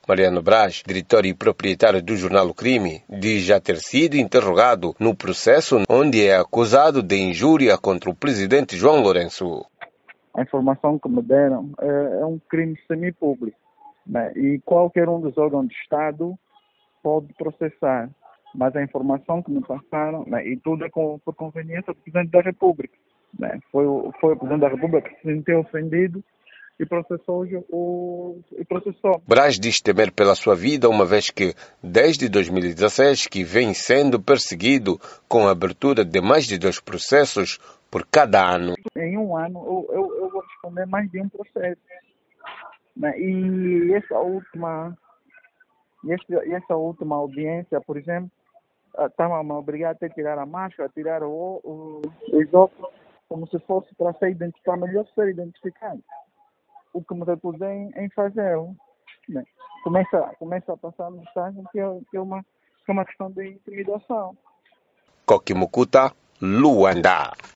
Mariano Braz, diretor e proprietário do jornal O Crime, diz já ter sido interrogado no processo onde é acusado de injúria contra o presidente João Lourenço. A informação que me deram é um crime semipúblico, né? E qualquer um dos órgãos do Estado pode processar. Mas a informação que me passaram, né, e tudo é por conveniência do Presidente da República. Né? Foi o Presidente da República que se sentiu ofendido e processou. Braz diz temer pela sua vida, uma vez que, desde 2016, que vem sendo perseguido com a abertura de mais de 2 processos por cada ano. Em um ano, eu vou responder mais de um processo. Né? E essa última audiência, por exemplo, estava-me obrigado a tirar a máscara, a tirar os óculos, como se fosse para ser identificado, melhor ser identificado. O que me recusei em fazer, né? Começa a passar a mensagem que é uma questão de intimidação. Koki Mukuta, Luanda.